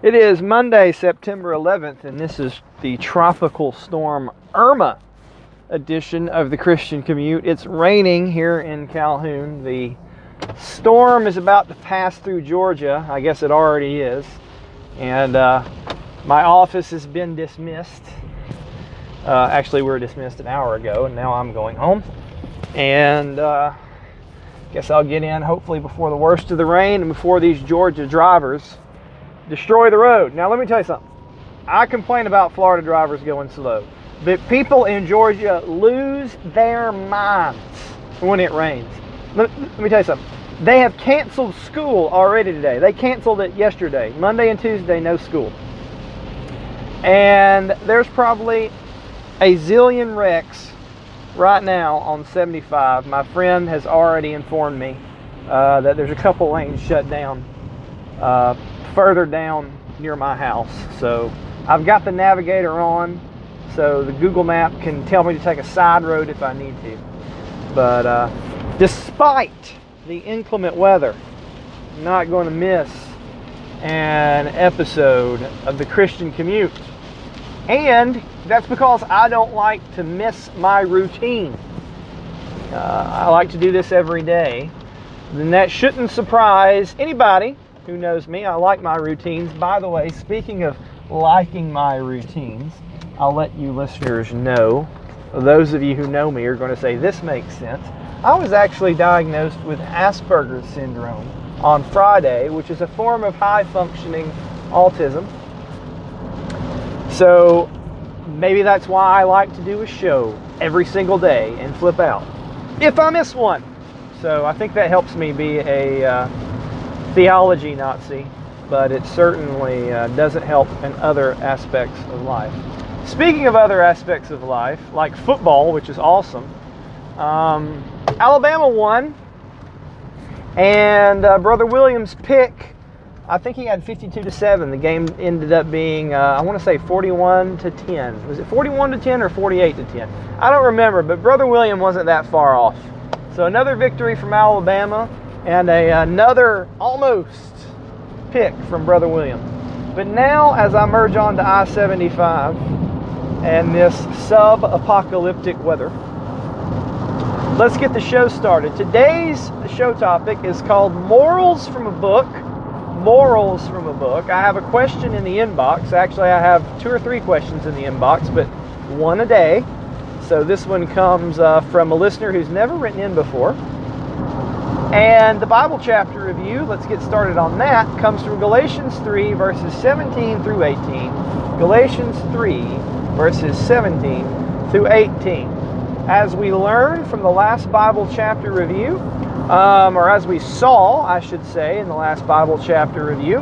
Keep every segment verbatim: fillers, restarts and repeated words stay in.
It is Monday, September eleventh, and this is the tropical storm Irma edition of the Christian Commute. It's raining here in Calhoun. The storm is about to pass through Georgia. I guess it already is. And uh, my office has been dismissed. Uh, actually, we were dismissed an hour ago, and now I'm going home. And uh, guess I'll get in hopefully before the worst of the rain and before these Georgia drivers destroy the road. Now, let me tell you something. I complain about Florida drivers going slow, but people in Georgia lose their minds when it rains. Let, let me tell you something. They have canceled school already today. They canceled it yesterday. Monday and Tuesday, no school. And there's probably a zillion wrecks right now on seventy-five. My friend has already informed me uh, that there's a couple lanes shut down uh, further down near my house. So I've got the navigator on, so the Google map can tell me to take a side road if I need to. But uh, despite the inclement weather, I'm not going to miss an episode of the Christian Commute. And that's because I don't like to miss my routine. Uh, I like to do this every day. And that shouldn't surprise anybody who knows me. I like my routines. By the way, speaking of liking my routines, I'll let you listeners know. Those of you who know me are going to say, this makes sense. I was actually diagnosed with Asperger's syndrome on Friday, which is a form of high-functioning autism. So maybe that's why I like to do a show every single day and flip out if I miss one. So I think that helps me be a uh, theology Nazi, but it certainly uh, doesn't help in other aspects of life. Speaking of other aspects of life, like football, which is awesome, um, Alabama won, and uh, Brother Williams' pick, I think he had fifty-two to seven. The game ended up being, uh, I want to say forty-one to ten. Was it forty-one to ten or forty-eight to ten? I don't remember, but Brother William wasn't that far off. So another victory from Alabama, and a, another almost pick from Brother William. But now, as I merge on to I seventy-five and this sub-apocalyptic weather, let's get the show started. Today's show topic is called Morals from a Book. Morals from a book. I have a question in the inbox. Actually, I have two or three questions in the inbox, but one a day. So this one comes uh, from a listener who's never written in before. And the Bible chapter review, let's get started on that, comes from Galatians three, verses seventeen through eighteen. Galatians three, verses seventeen through eighteen. As we learned from the last Bible chapter review, Um, or as we saw, I should say, in the last Bible chapter review,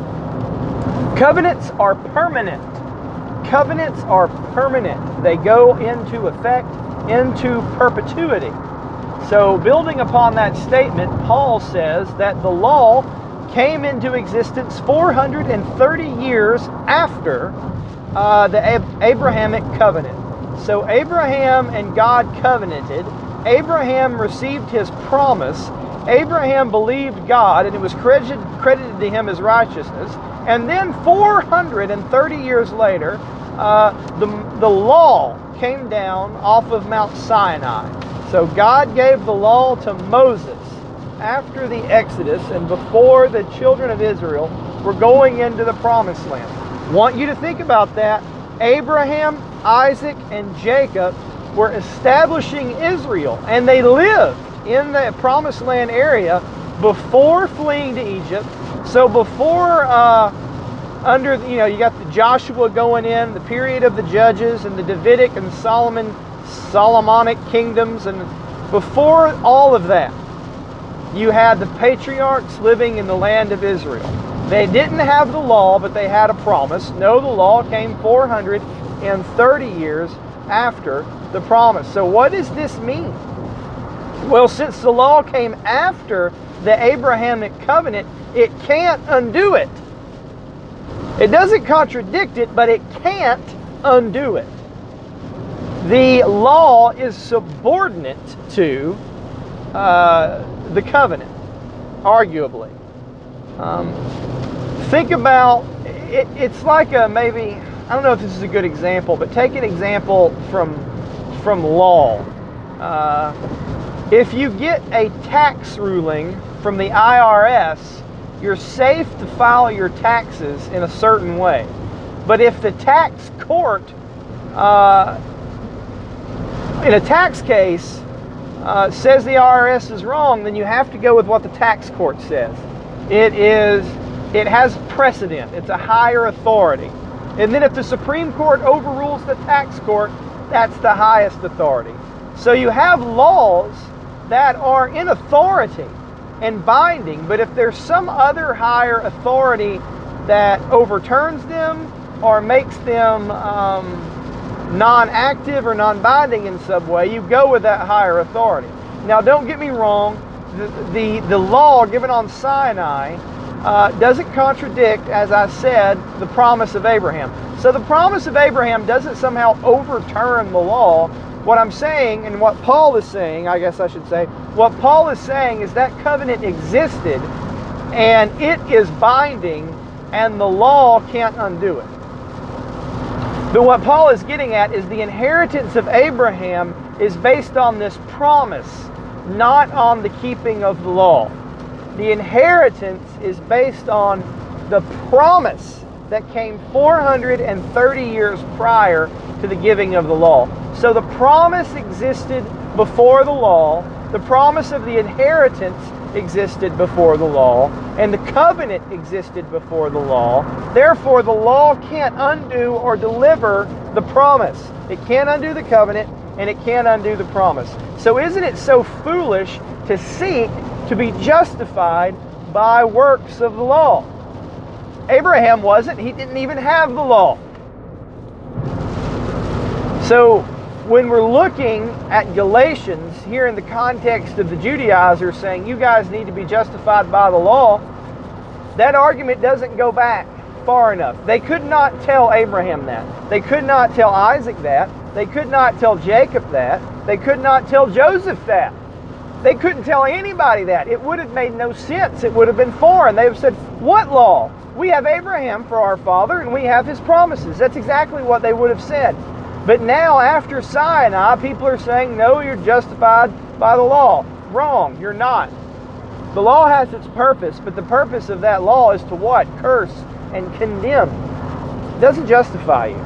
covenants are permanent. Covenants are permanent. They go into effect, into perpetuity. So, building upon that statement, Paul says that the law came into existence four hundred thirty years after uh, the Ab- Abrahamic covenant. So, Abraham and God covenanted. Abraham received his promise. Abraham believed God, and it was credited, credited to him as righteousness. And then four hundred thirty years later, uh, the, the law came down off of Mount Sinai. So God gave the law to Moses after the Exodus and before the children of Israel were going into the promised land. Want you to think about that. Abraham, Isaac, and Jacob were establishing Israel, and they lived in the promised land area before fleeing to Egypt. So before, uh, under, you know, you got the Joshua going in, the period of the Judges, and the Davidic and Solomon, Solomonic kingdoms, and before all of that, you had the patriarchs living in the land of Israel. They didn't have the law, but they had a promise. No, the law came four hundred thirty years after the promise. So what does this mean? Well, since the law came after the Abrahamic covenant, it can't undo it. It doesn't contradict it, but it can't undo it. The law is subordinate to uh, the covenant, arguably. Um, think about it, it's like a maybe, I don't know if this is a good example, but take an example from, from law. Uh, if you get a tax ruling from the I R S, you're safe to file your taxes in a certain way. But if the tax court, uh, in a tax case, uh, says the I R S is wrong, then you have to go with what the tax court says. It is, it has precedent. It's a higher authority. And then if the Supreme Court overrules the tax court, that's the highest authority. So you have laws that are in authority and binding, but if there's some other higher authority that overturns them or makes them um, non-active or non-binding in some way, you go with that higher authority. Now, don't get me wrong, the, the, the law given on Sinai uh, doesn't contradict, as I said, the promise of Abraham. So the promise of Abraham doesn't somehow overturn the law. What I'm saying, and what Paul is saying, I guess I should say, what Paul is saying is that covenant existed, and it is binding, and the law can't undo it. But what Paul is getting at is the inheritance of Abraham is based on this promise, not on the keeping of the law. The inheritance is based on the promise that came four hundred thirty years prior to the giving of the law. So the promise existed before the law, the promise of the inheritance existed before the law, and the covenant existed before the law. Therefore, the law can't undo or deliver the promise. It can't undo the covenant, and it can't undo the promise. So isn't it so foolish to seek to be justified by works of the law? Abraham wasn't. He didn't even have the law. So when we're looking at Galatians here in the context of the Judaizers saying you guys need to be justified by the law, that argument doesn't go back far enough. They could not tell Abraham that. They could not tell Isaac that. They could not tell Jacob that. They could not tell Joseph that. They couldn't tell anybody that. It would have made no sense. It would have been foreign. They would have said, what law? We have Abraham for our father and we have his promises. That's exactly what they would have said. But now, after Sinai, people are saying, no, you're justified by the law. Wrong, you're not. The law has its purpose, but the purpose of that law is to what? Curse and condemn. It doesn't justify you.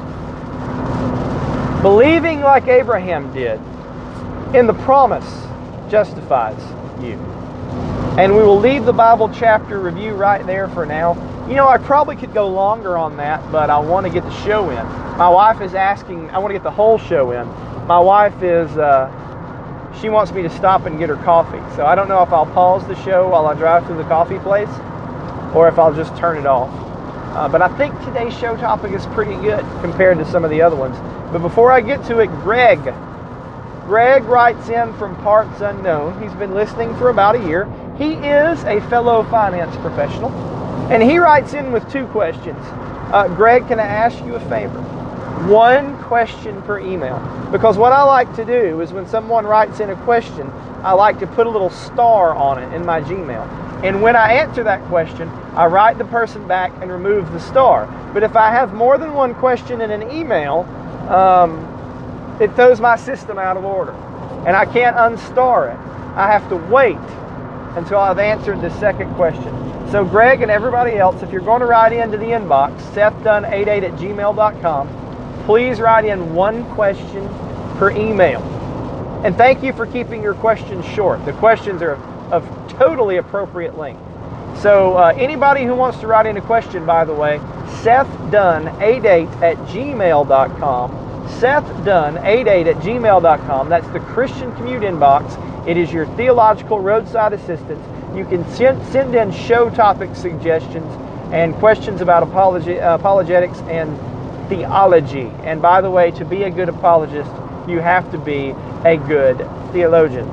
Believing like Abraham did in the promise justifies you. And we will leave the Bible chapter review right there for now. You know, I probably could go longer on that, but I want to get the show in. My wife is asking, I want to get the whole show in. My wife is, uh, she wants me to stop and get her coffee. So I don't know if I'll pause the show while I drive through the coffee place, or if I'll just turn it off. Uh, but I think today's show topic is pretty good compared to some of the other ones. But before I get to it, Greg. Greg writes in from parts unknown. He's been listening for about a year. He is a fellow finance professional. And he writes in with two questions. Uh, Greg, can I ask you a favor? One question per email. Because what I like to do is when someone writes in a question, I like to put a little star on it in my Gmail. And when I answer that question, I write the person back and remove the star. But if I have more than one question in an email, um, it throws my system out of order. And I can't unstar it. I have to wait until I've answered the second question. So Greg and everybody else, if you're going to write into the inbox, Seth Dunn eighty-eight at gmail dot com, please write in one question per email. And thank you for keeping your questions short. The questions are of totally appropriate length. So uh, anybody who wants to write in a question, by the way, Seth Dunn eighty-eight at gmail dot com. Seth Dunn eighty-eight at gmail dot com. That's the Christian Commute inbox. It is your theological roadside assistance. You can send, send in show topic suggestions and questions about apology, uh, apologetics and theology. And by the way, to be a good apologist, you have to be a good theologian.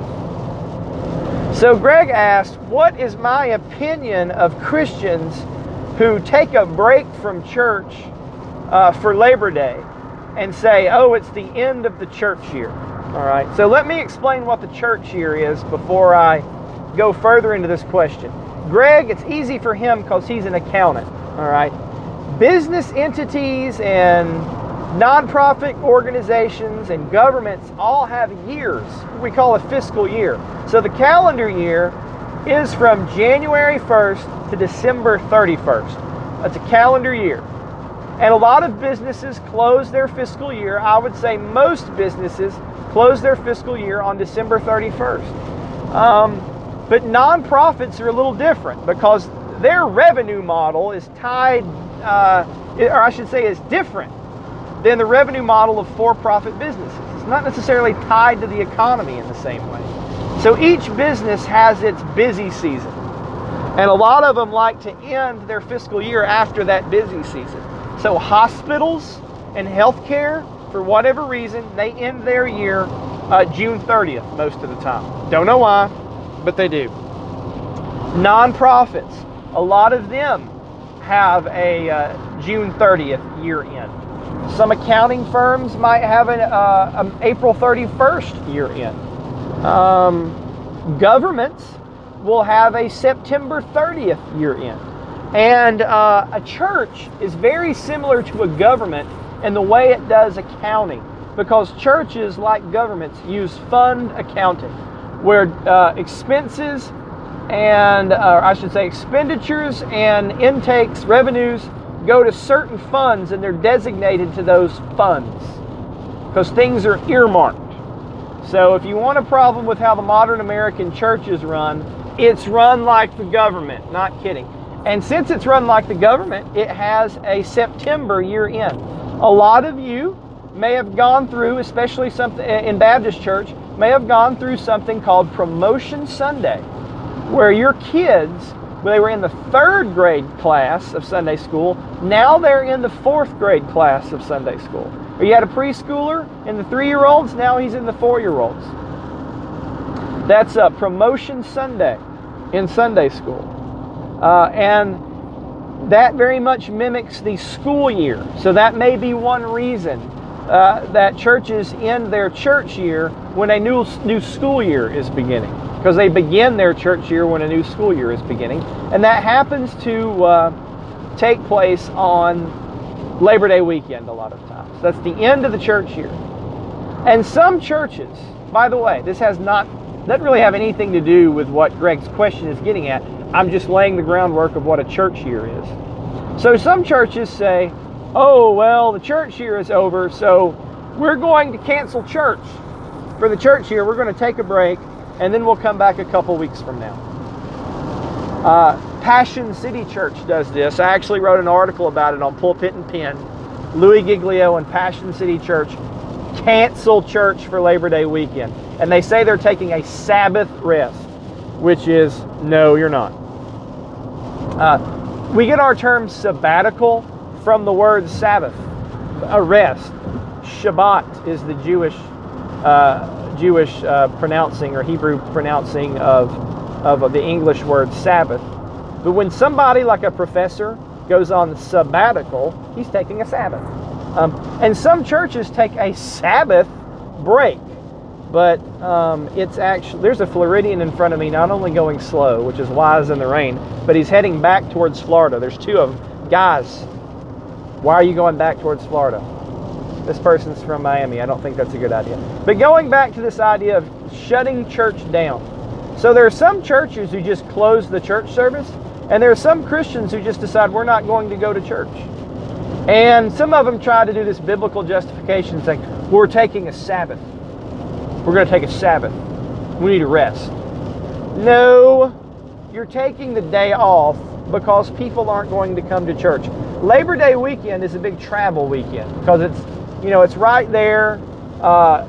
So Greg asked, what is my opinion of Christians who take a break from church uh, for Labor Day and say, oh, it's the end of the church year? All right, so let me explain what the church year is before I go further into this question. Greg, it's easy for him because he's an accountant. All right, business entities and nonprofit organizations and governments all have years. We call a fiscal year. So the calendar year is from January first to December thirty-first. That's a calendar year. And a lot of businesses close their fiscal year. I would say most businesses close their fiscal year on December thirty-first. Um, but nonprofits are a little different because their revenue model is tied, uh, or I should say is different than the revenue model of for-profit businesses. It's not necessarily tied to the economy in the same way. So each business has its busy season. And a lot of them like to end their fiscal year after that busy season. So hospitals and healthcare, for whatever reason, they end their year uh, June thirtieth most of the time. Don't know why, but they do. Nonprofits, a lot of them have a uh, June thirtieth year end. Some accounting firms might have an, uh, an April thirty-first year end. Um, governments will have a September thirtieth year end. And uh, a church is very similar to a government in the way it does accounting, because churches, like governments, use fund accounting, where uh, expenses and, uh, I should say, expenditures and intakes, revenues, go to certain funds, and they're designated to those funds because things are earmarked. So if you want a problem with how the modern American church is run, it's run like the government. Not kidding. And since it's run like the government, it has a September year end. A lot of you may have gone through, especially something in Baptist church, may have gone through something called Promotion Sunday, where your kids, when they were in the third grade class of Sunday school, now they're in the fourth grade class of Sunday school. Or you had a preschooler in the three-year-olds, now he's in the four-year-olds. That's a Promotion Sunday in Sunday school. Uh, and that very much mimics the school year. So that may be one reason uh, that churches end their church year when a new, new school year is beginning. Because they begin their church year when a new school year is beginning. And that happens to uh, take place on Labor Day weekend a lot of times. That's the end of the church year. And some churches, by the way, this has not, doesn't really have anything to do with what Greg's question is getting at. I'm just laying the groundwork of what a church year is. So some churches say, oh, well, the church year is over, so we're going to cancel church. For the church year, we're going to take a break, and then we'll come back a couple weeks from now. Uh, Passion City Church does this. I actually wrote an article about it on Pulpit and Pen. Louis Giglio and Passion City Church cancel church for Labor Day weekend. And they say they're taking a Sabbath rest, which is, no, you're not. Uh, we get our term sabbatical from the word Sabbath, a rest. Shabbat is the Jewish uh, Jewish uh, pronouncing or Hebrew pronouncing of, of the English word Sabbath. But when somebody like a professor goes on sabbatical, he's taking a Sabbath. Um, and some churches take a Sabbath break. But um, it's actually, there's a Floridian in front of me, not only going slow, which is wise in the rain, but he's heading back towards Florida. There's two of them. Guys, why are you going back towards Florida? This person's from Miami. I don't think that's a good idea. But going back to this idea of shutting church down. So there are some churches who just close the church service, and there are some Christians who just decide we're not going to go to church. And some of them try to do this biblical justification saying, we're taking a Sabbath. We're going to take a Sabbath. We need to rest. No, you're taking the day off because people aren't going to come to church. Labor Day weekend is a big travel weekend because it's, you know, it's right there. Uh,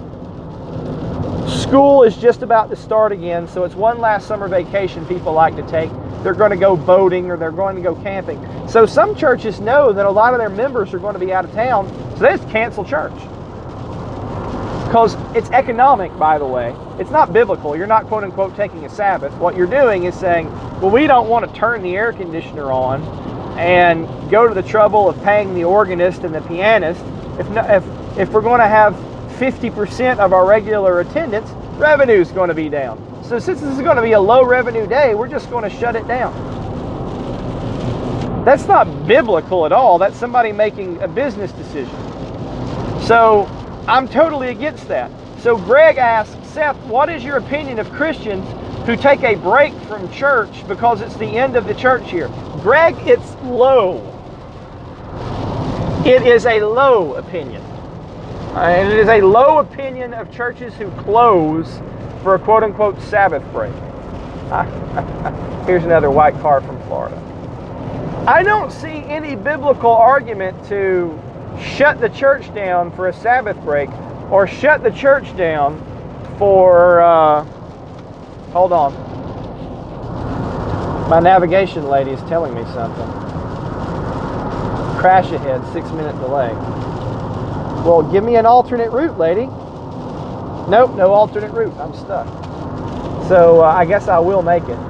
school is just about to start again, so it's one last summer vacation people like to take. They're going to go boating or they're going to go camping. So some churches know that a lot of their members are going to be out of town, so they just cancel church. Because it's economic, by the way. It's not biblical. You're not, quote unquote, taking a Sabbath. What you're doing is saying, well, we don't want to turn the air conditioner on and go to the trouble of paying the organist and the pianist. If, no, if, if we're going to have fifty percent of our regular attendance, revenue's going to be down. So since this is going to be a low revenue day, we're just going to shut it down. That's not biblical at all. That's somebody making a business decision. So I'm totally against that. So Greg asks, Seth, what is your opinion of Christians who take a break from church because it's the end of the church year? Greg, it's low. It is a low opinion. And it is a low opinion of churches who close for a quote-unquote Sabbath break. Here's another white car from Florida. I don't see any biblical argument to shut the church down for a Sabbath break or shut the church down for, uh, hold on. My navigation lady is telling me something. Crash ahead, six minute delay. Well, give me an alternate route, lady. Nope, no alternate route. I'm stuck. So uh, I guess I will make it.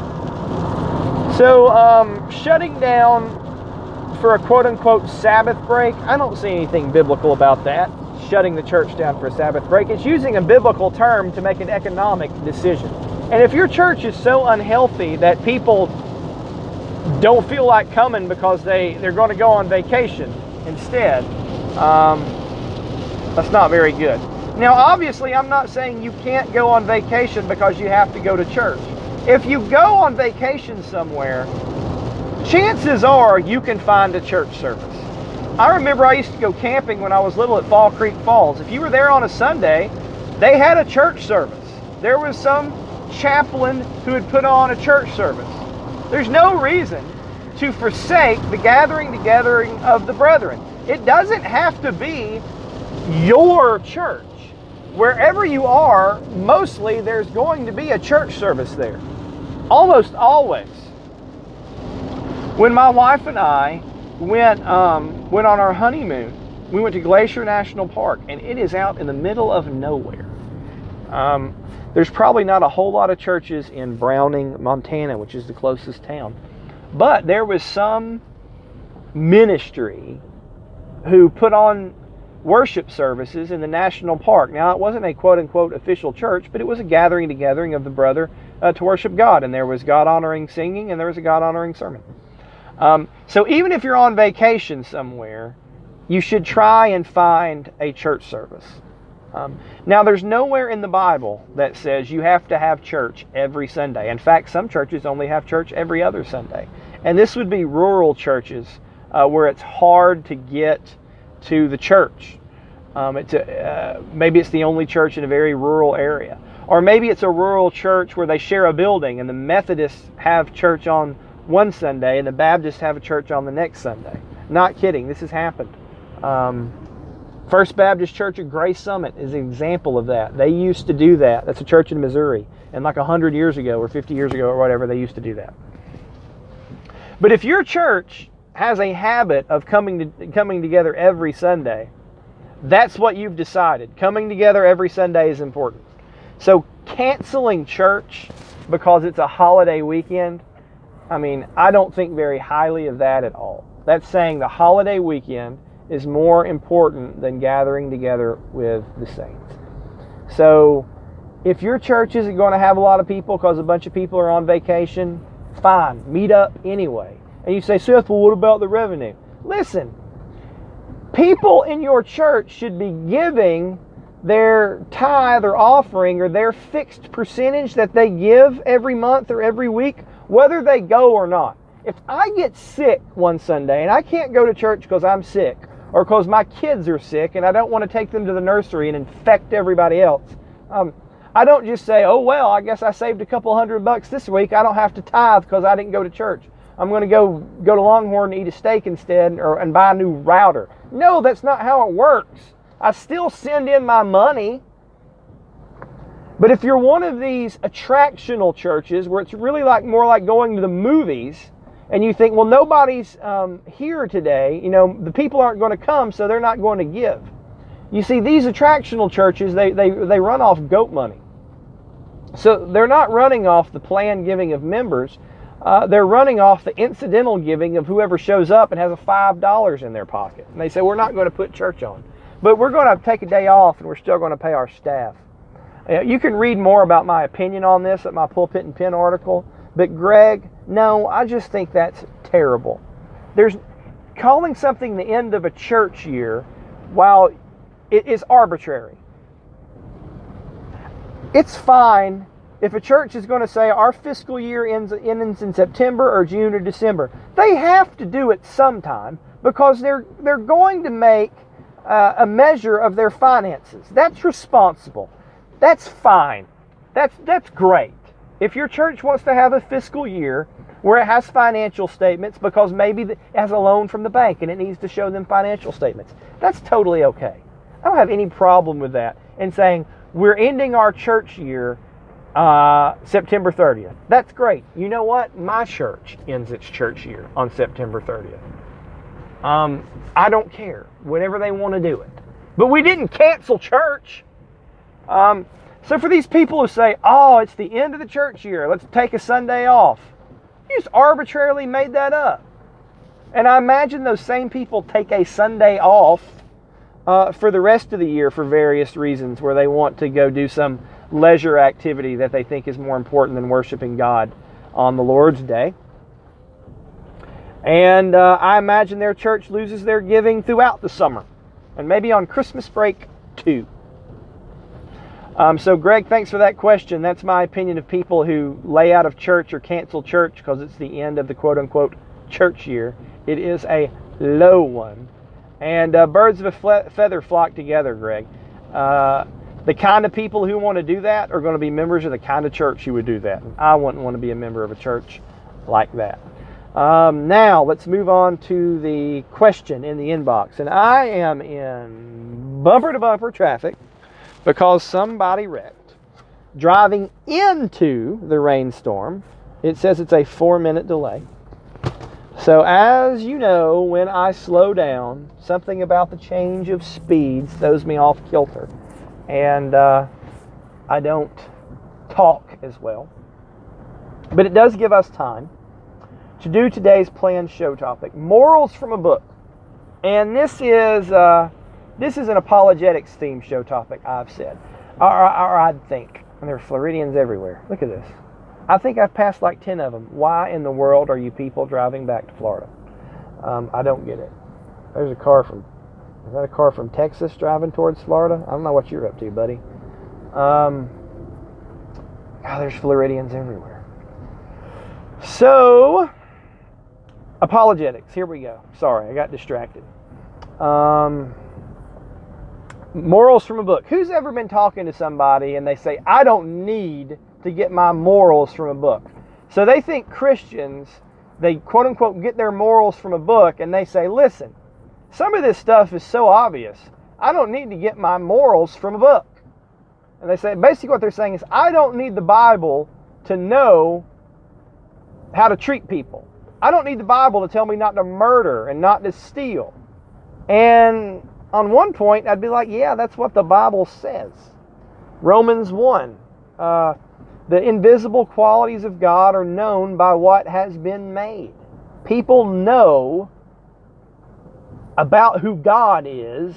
So um, shutting down for a quote-unquote Sabbath break, I don't see anything biblical about that. Shutting the church down for a Sabbath break. It's using a biblical term to make an economic decision. And if your church is so unhealthy that people don't feel like coming because they, they're going to go on vacation instead, um, that's not very good. Now, obviously, I'm not saying you can't go on vacation because you have to go to church. If you go on vacation somewhere, chances are you can find a church service. I remember I used to go camping when I was little at Fall Creek Falls. If you were there on a Sunday, they had a church service. There was some chaplain who had put on a church service. There's no reason to forsake the gathering together of the brethren. It doesn't have to be your church. Wherever you are, mostly there's going to be a church service there. Almost always. When my wife and I went um, went on our honeymoon, we went to Glacier National Park, and it is out in the middle of nowhere. Um, there's probably not a whole lot of churches in Browning, Montana, which is the closest town. But there was some ministry who put on worship services in the national park. Now, it wasn't a quote-unquote official church, but it was a gathering together of the brother uh, to worship God. And there was God-honoring singing, and there was a God-honoring sermon. Um, so even if you're on vacation somewhere, you should try and find a church service. Um, now, there's nowhere in the Bible that says you have to have church every Sunday. In fact, some churches only have church every other Sunday. And this would be rural churches uh, where it's hard to get to the church. Um, it's a, uh, maybe it's the only church in a very rural area. Or maybe it's a rural church where they share a building and the Methodists have church on one Sunday and the Baptists have a church on the next Sunday. Not kidding, this has happened. Um, First Baptist Church at Grace Summit is an example of that. They used to do that. That's a church in Missouri. And like one hundred years ago or fifty years ago or whatever, they used to do that. But if your church has a habit of coming to, coming together every Sunday, that's what you've decided. Coming together every Sunday is important. So canceling church because it's a holiday weekend, I mean, I don't think very highly of that at all. That's saying the holiday weekend is more important than gathering together with the saints. So if your church isn't going to have a lot of people because a bunch of people are on vacation, fine, meet up anyway. And you say, Seth, well, what about the revenue? Listen, people in your church should be giving their tithe or offering or their fixed percentage that they give every month or every week, whether they go or not. If I get sick one Sunday and I can't go to church because I'm sick or because my kids are sick and I don't want to take them to the nursery and infect everybody else, um, I don't just say, oh, well, I guess I saved a couple hundred bucks this week. I don't have to tithe because I didn't go to church. I'm going to go go to Longhorn and eat a steak instead or and buy a new router. No, that's not how it works. I still send in my money. But if you're one of these attractional churches where it's really like more like going to the movies and you think, well, nobody's um, here today, you know, the people aren't going to come, so they're not going to give. You see, these attractional churches, they, they, they run off goat money. So they're not running off the planned giving of members. Uh, they're running off the incidental giving of whoever shows up and has a five dollars in their pocket. And they say, we're not going to put church on, but we're going to take a day off and we're still going to pay our staff. You can read more about my opinion on this at my Pulpit and Pen article. But Greg, no, I just think that's terrible. There's calling something the end of a church year, while it is arbitrary. It's fine if a church is going to say our fiscal year ends, ends in September or June or December. They have to do it sometime because they're they're going to make uh, a measure of their finances. That's responsible. That's fine. That's that's great. If your church wants to have a fiscal year where it has financial statements because maybe it has a loan from the bank and it needs to show them financial statements, that's totally okay. I don't have any problem with that. And saying we're ending our church year uh, September thirtieth. That's great. You know what? My church ends its church year on September thirtieth. Um, I don't care. Whatever they want to do it. But we didn't cancel church. Um, so for these people who say, oh, it's the end of the church year, let's take a Sunday off. You just arbitrarily made that up. And I imagine those same people take a Sunday off uh, for the rest of the year for various reasons, where they want to go do some leisure activity that they think is more important than worshiping God on the Lord's Day. And uh, I imagine their church loses their giving throughout the summer, and maybe on Christmas break too. Um, so Greg, thanks for that question. That's my opinion of people who lay out of church or cancel church because it's the end of the quote-unquote church year. It is a low one. And uh, birds of a fle- feather flock together, Greg. Uh, the kind of people who want to do that are going to be members of the kind of church who would do that. I wouldn't want to be a member of a church like that. Um, now, let's move on to the question in the inbox. And I am in bumper-to-bumper traffic because somebody wrecked. Driving into the rainstorm, it says it's a four-minute delay. So as you know, when I slow down, something about the change of speed throws me off kilter. And uh, I don't talk as well. But it does give us time to do today's planned show topic, morals from a book. And this is uh, this is an apologetics themed show topic, I've said. Or, or, or I'd think. And there are Floridians everywhere. Look at this. I think I've passed like ten of them. Why in the world are you people driving back to Florida? Um, I don't get it. There's a car from, is that a car from Texas driving towards Florida? I don't know what you're up to, buddy. Um, God, there's Floridians everywhere. So, apologetics. Here we go. Sorry, I got distracted. Um, morals from a book. Who's ever been talking to somebody and they say, I don't need to get my morals from a book? So they think Christians, they quote unquote get their morals from a book, and they say, listen, some of this stuff is so obvious, I don't need to get my morals from a book. And they say, basically what they're saying is, I don't need the Bible to know how to treat people. I don't need the Bible to tell me not to murder and not to steal. And on one point, I'd be like, yeah, that's what the Bible says. Romans one. Uh, the invisible qualities of God are known by what has been made. People know about who God is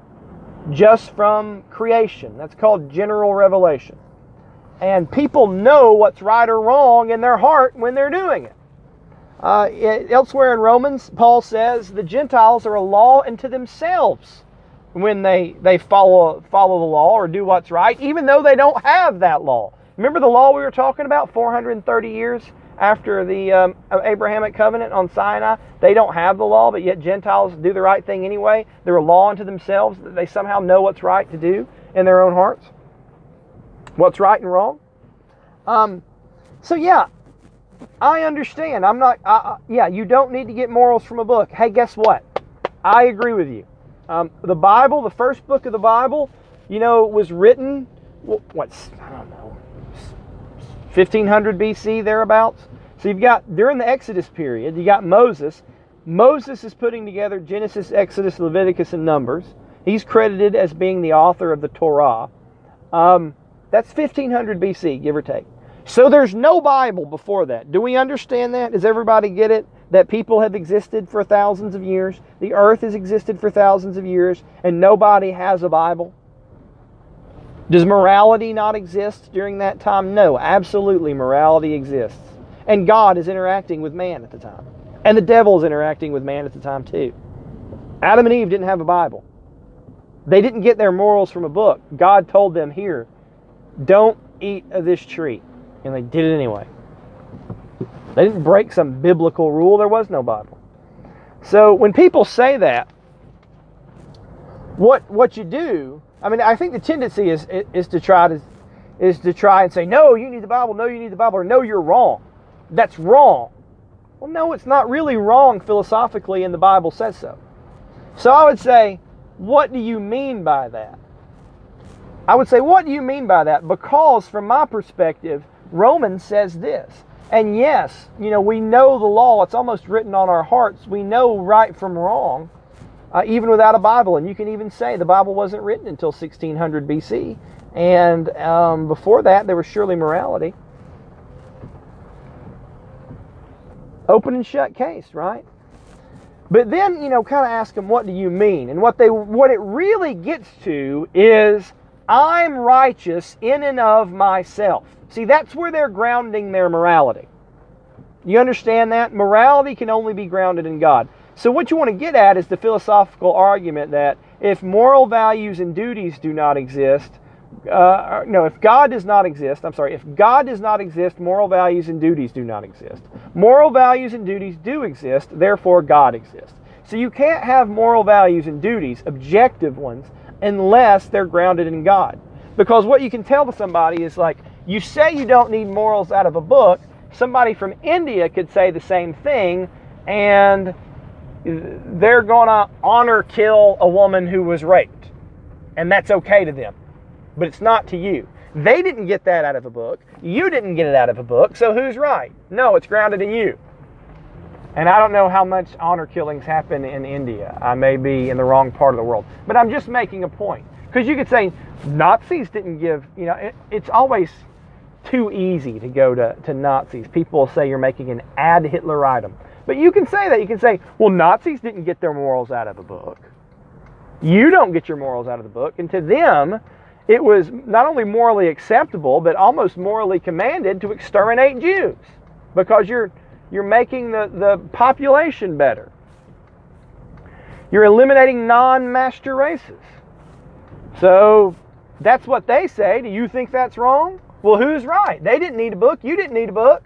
just from creation. That's called general revelation. And people know what's right or wrong in their heart when they're doing it. Uh, elsewhere in Romans, Paul says the Gentiles are a law unto themselves when they, they follow, follow the law or do what's right, even though they don't have that law. Remember the law we were talking about four hundred thirty years after the um, Abrahamic covenant on Sinai? They don't have the law, but yet Gentiles do the right thing anyway. They're a law unto themselves. They somehow know what's right to do in their own hearts. What's right and wrong. Um, so yeah, I understand. I'm not, I, I, yeah, you don't need to get morals from a book. Hey, guess what? I agree with you. Um, the Bible, the first book of the Bible, you know, was written, what's, I don't know, fifteen hundred B C, thereabouts. So you've got, during the Exodus period, you got Moses. Moses is putting together Genesis, Exodus, Leviticus, and Numbers. He's credited as being the author of the Torah. Um, that's fifteen hundred B C, give or take. So there's no Bible before that. Do we understand that? Does everybody get it? That people have existed for thousands of years. The earth has existed for thousands of years, and nobody has a Bible. Does morality not exist during that time? No, absolutely morality exists. And God is interacting with man at the time. And the devil's interacting with man at the time too. Adam and Eve didn't have a Bible. They didn't get their morals from a book. God told them, here, don't eat of this tree. And they did it anyway. They didn't break some biblical rule. There was no Bible. So when people say that, what what you do, I mean, I think the tendency is is to try to is to try and say, no, you need the Bible, no, you need the Bible, or no, you're wrong. That's wrong. Well, no, it's not really wrong philosophically, and the Bible says so. So I would say, what do you mean by that? I would say, what do you mean by that? Because from my perspective, Romans says this. And yes, you know, we know the law. It's almost written on our hearts. We know right from wrong, uh, even without a Bible. And you can even say the Bible wasn't written until sixteen hundred B C. And um, before that, there was surely morality. Open and shut case, right? But then, you know, kind of ask them, what do you mean? And what they, what it really gets to is, I'm righteous in and of myself. See, that's where they're grounding their morality. You understand that? Morality can only be grounded in God. So what you want to get at is the philosophical argument that if moral values and duties do not exist, uh, no, if God does not exist, I'm sorry, if God does not exist, moral values and duties do not exist. Moral values and duties do exist, therefore God exists. So you can't have moral values and duties, objective ones, unless they're grounded in God. Because what you can tell to somebody is like, you say you don't need morals out of a book, somebody from India could say the same thing, and they're going to honor kill a woman who was raped. And that's okay to them. But it's not to you. They didn't get that out of a book. You didn't get it out of a book, so who's right? No, it's grounded in you. And I don't know how much honor killings happen in India. I may be in the wrong part of the world. But I'm just making a point. Because you could say, Nazis didn't give, you know, it, it's always too easy to go to, to Nazis. People will say you're making an ad Hitler item. But you can say that. You can say, well, Nazis didn't get their morals out of a book. You don't get your morals out of the book. And to them, it was not only morally acceptable, but almost morally commanded to exterminate Jews. Because you're you're making the, the population better. You're eliminating non-master races. So that's what they say. Do you think that's wrong? Well, who's right? They didn't need a book. You didn't need a book.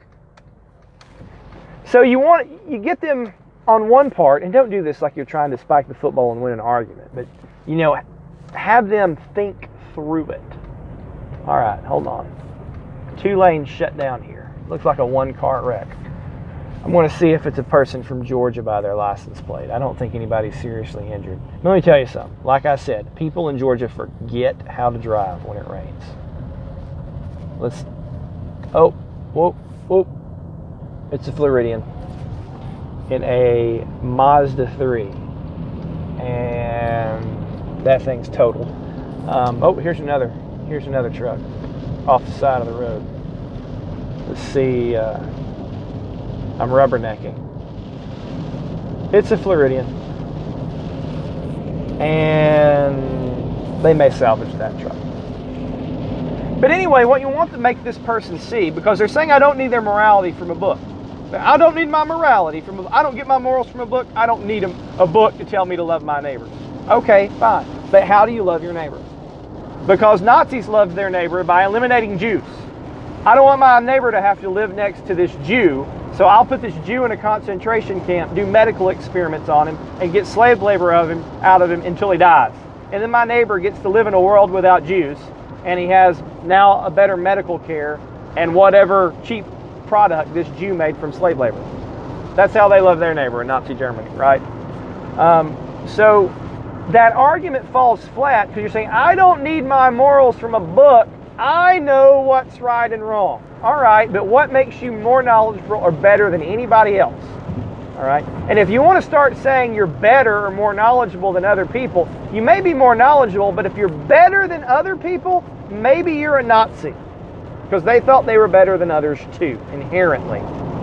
So you want you get them on one part, and don't do this like you're trying to spike the football and win an argument, but you know, have them think through it. All right, hold on. Two lanes shut down here. Looks like a one-car wreck. I'm going to see if it's a person from Georgia by their license plate. I don't think anybody's seriously injured. Let me tell you something. Like I said, people in Georgia forget how to drive when it rains. Let's... Oh, whoop, whoop. It's a Floridian in a Mazda three. And that thing's totaled. Um, oh, here's another. Here's another truck off the side of the road. Let's see... Uh, I'm rubbernecking. It's a Floridian. And they may salvage that truck. But anyway, what you want to make this person see, because they're saying I don't need their morality from a book. I don't need my morality from a book. I don't get my morals from a book. I don't need a, a book to tell me to love my neighbor. Okay, fine. But how do you love your neighbor? Because Nazis loved their neighbor by eliminating Jews. I don't want my neighbor to have to live next to this Jew, so I'll put this Jew in a concentration camp, do medical experiments on him, and get slave labor of him out of him until he dies. And then my neighbor gets to live in a world without Jews, and he has now a better medical care and whatever cheap product this Jew made from slave labor. That's how they love their neighbor in Nazi Germany, right? Um, so that argument falls flat because you're saying, I don't need my morals from a book. I know what's right and wrong. All right, but what makes you more knowledgeable or better than anybody else? All right, and if you want to start saying you're better or more knowledgeable than other people, you may be more knowledgeable, but if you're better than other people, maybe you're a Nazi because they thought they were better than others too, inherently.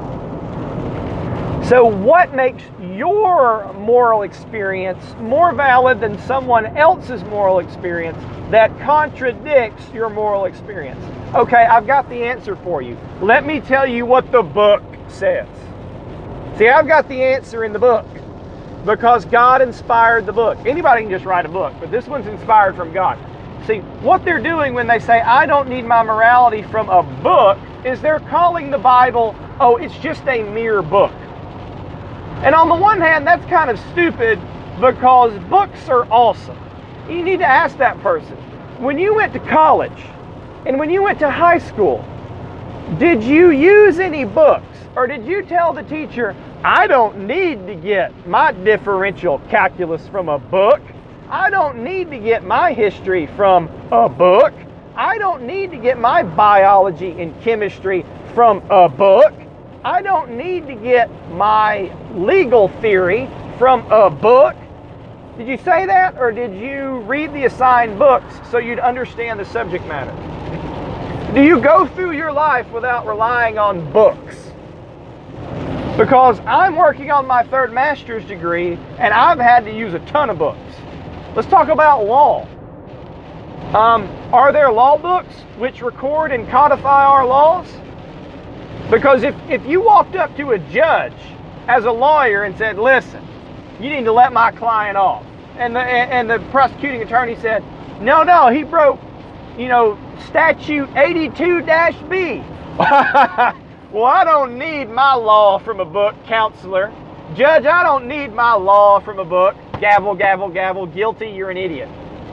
So what makes your moral experience more valid than someone else's moral experience that contradicts your moral experience? Okay, I've got the answer for you. Let me tell you what the book says. See, I've got the answer in the book because God inspired the book. Anybody can just write a book, but this one's inspired from God. See, what they're doing when they say, I don't need my morality from a book, is they're calling the Bible, oh, it's just a mere book. And on the one hand, that's kind of stupid because books are awesome. You need to ask that person, when you went to college and when you went to high school, did you use any books? Or did you tell the teacher, I don't need to get my differential calculus from a book. I don't need to get my history from a book. I don't need to get my biology and chemistry from a book. I don't need to get my legal theory from a book. Did you say that, or did you read the assigned books so you'd understand the subject matter? Do you go through your life without relying on books? Because I'm working on my third master's degree and I've had to use a ton of books. Let's talk about law. Um, are there law books which record and codify our laws? Because if, if you walked up to a judge as a lawyer and said, listen, you need to let my client off. And the, and the prosecuting attorney said, no, no, he broke, you know, statute eighty-two dash B. Well, I don't need my law from a book, counselor. Judge, I don't need my law from a book. Gavel, gavel, gavel. Guilty, you're an idiot.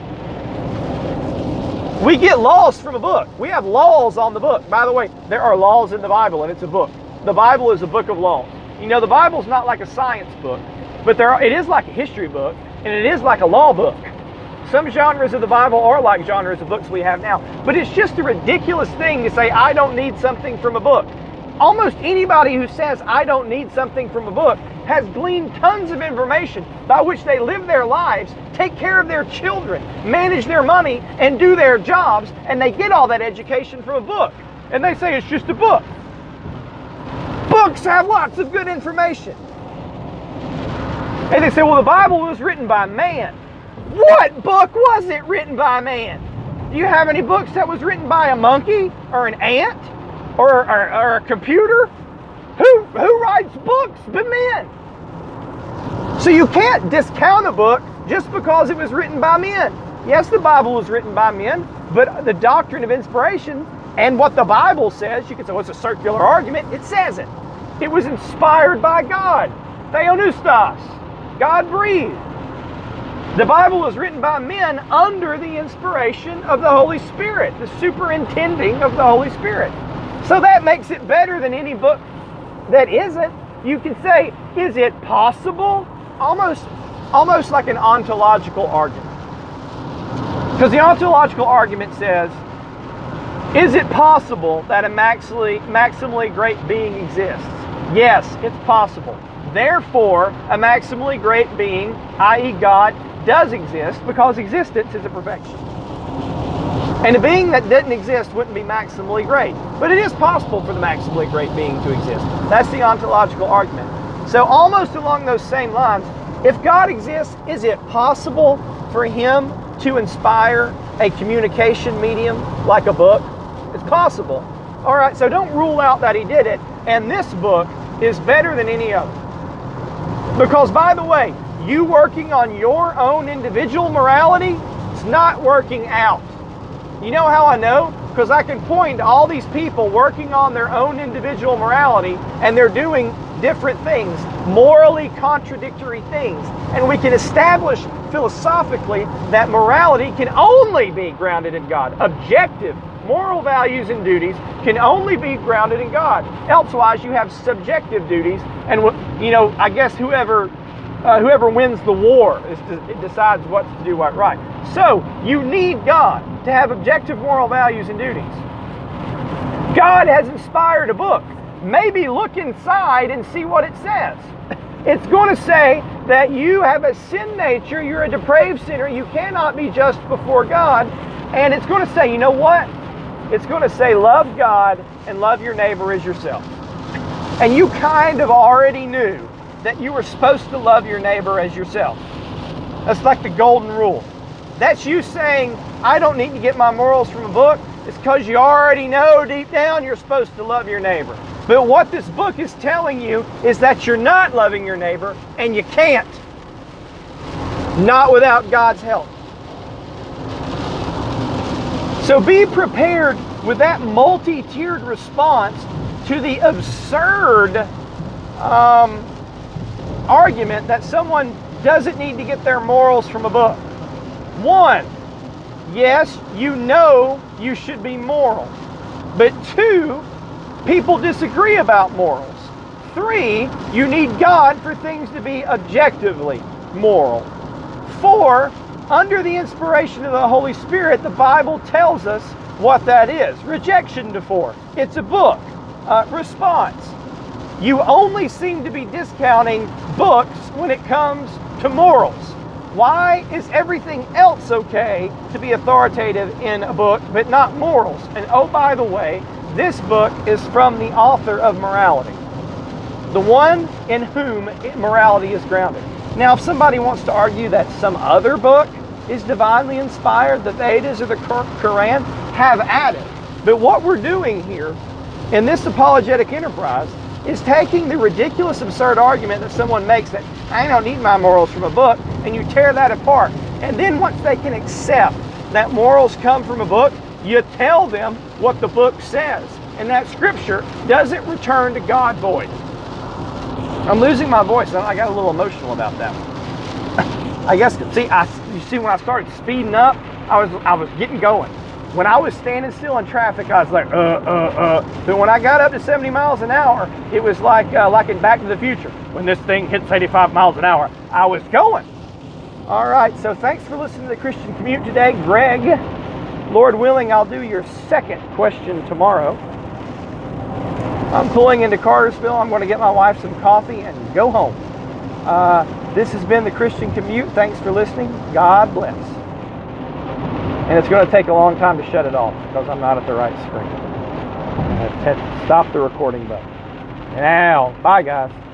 We get laws from a book. We have laws on the book. By the way, there are laws in the Bible, and it's a book. The Bible is a book of laws. You know, the Bible's not like a science book, but there are, it is like a history book, and it is like a law book. Some genres of the Bible are like genres of books we have now, but it's just a ridiculous thing to say, I don't need something from a book. Almost anybody who says, I don't need something from a book, has gleaned tons of information by which they live their lives, take care of their children, manage their money, and do their jobs, and they get all that education from a book. And they say it's just a book. Books have lots of good information. And they say, well, the Bible was written by man. What book was it written by man? Do you have any books that was written by a monkey or an ant? Or, or, or a computer? Who, who writes books but men? So you can't discount a book just because it was written by men. Yes, the Bible was written by men, but the doctrine of inspiration and what the Bible says, you can say, well, it's a circular argument. It says it. It was inspired by God. Theopneustos. God breathed. The Bible was written by men under the inspiration of the Holy Spirit, the superintending of the Holy Spirit. So that makes it better than any book that isn't. You can say, is it possible? Almost, almost like an ontological argument. Because the ontological argument says, is it possible that a maximally, maximally great being exists? Yes, it's possible. Therefore, a maximally great being, that is. God, does exist because existence is a perfection. And a being that didn't exist wouldn't be maximally great. But it is possible for the maximally great being to exist. That's the ontological argument. So almost along those same lines, if God exists, is it possible for Him to inspire a communication medium like a book? It's possible. All right, so don't rule out that He did it. And this book is better than any other. Because, by the way, you working on your own individual morality, it's not working out. You know how I know? Because I can point to all these people working on their own individual morality, and they're doing different things, morally contradictory things. And we can establish philosophically that morality can only be grounded in God. Objective moral values and duties can only be grounded in God. Elsewise, you have subjective duties, and you know, I guess whoever uh, whoever wins the war is it decides what to do, what right. So you need God to have objective moral values and duties. God has inspired a book. Maybe look inside and see what it says. It's going to say that you have a sin nature, you're a depraved sinner, you cannot be just before God. And it's going to say, you know what? It's going to say, love God and love your neighbor as yourself. And you kind of already knew that you were supposed to love your neighbor as yourself. That's like the golden rule. That's you saying, I don't need to get my morals from a book. It's because you already know deep down you're supposed to love your neighbor. But what this book is telling you is that you're not loving your neighbor, and you can't. Not without God's help. So be prepared with that multi-tiered response to the absurd um, argument that someone doesn't need to get their morals from a book. One, yes, you know you should be moral. But two, people disagree about morals. Three, you need God for things to be objectively moral. Four, under the inspiration of the Holy Spirit, the Bible tells us what that is. Rejection to four. It's a book. Uh, response. You only seem to be discounting books when it comes to morals. Why is everything else okay to be authoritative in a book, but not morals? And oh, by the way, this book is from the author of morality, the one in whom morality is grounded. Now, if somebody wants to argue that some other book is divinely inspired, the Vedas or the Quran, have at it. But what we're doing here in this apologetic enterprise is taking the ridiculous, absurd argument that someone makes that I don't need my morals from a book, and you tear that apart. And then once they can accept that morals come from a book, you tell them what the book says. And that scripture doesn't return to God void. I'm losing my voice. I got a little emotional about that one. I guess, see, I, you see, when I started speeding up, I was, I was getting going. When I was standing still in traffic, I was like, uh, uh, uh. But when I got up to seventy miles an hour, it was like, uh, like in Back to the Future. When this thing hits eighty-five miles an hour, I was going. All right, so thanks for listening to the Christian Commute today, Greg. Lord willing, I'll do your second question tomorrow. I'm pulling into Cartersville. I'm going to get my wife some coffee and go home. Uh, this has been the Christian Commute. Thanks for listening. God bless. And it's going to take a long time to shut it off because I'm not at the right screen. I have to stop the recording button. Now, bye guys.